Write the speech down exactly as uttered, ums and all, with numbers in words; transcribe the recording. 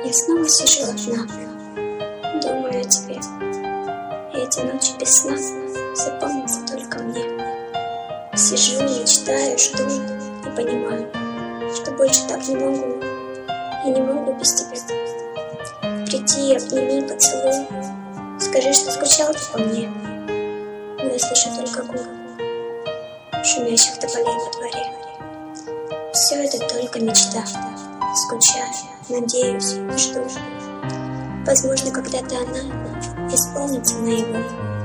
Я снова сижу одна, думаю о тебе. И эти ночи без сна запомнятся только мне. Сижу, мечтаю, жду и понимаю, что больше так не могу. И не могу без тебя. Приди, обними, поцелуй. Скажи, что скучал ты по мне. Но я слышу только гул шумящих тополей во дворе. Все это только мечта. Скучаю, надеюсь, жду. Возможно, когда-то она исполнится наяву.